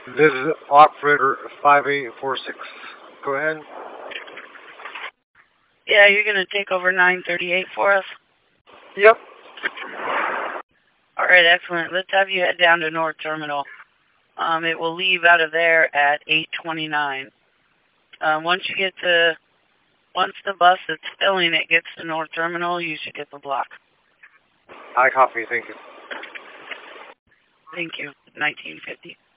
This is operator 5846. Go ahead. Yeah, you're going to take over 938 for us? Yep. All right, excellent. Let's have you head down to North Terminal. It will leave out of there at 8:29. Once the bus that's filling it gets to North Terminal, you should get the block. I copy. Thank you. Thank you. 1950.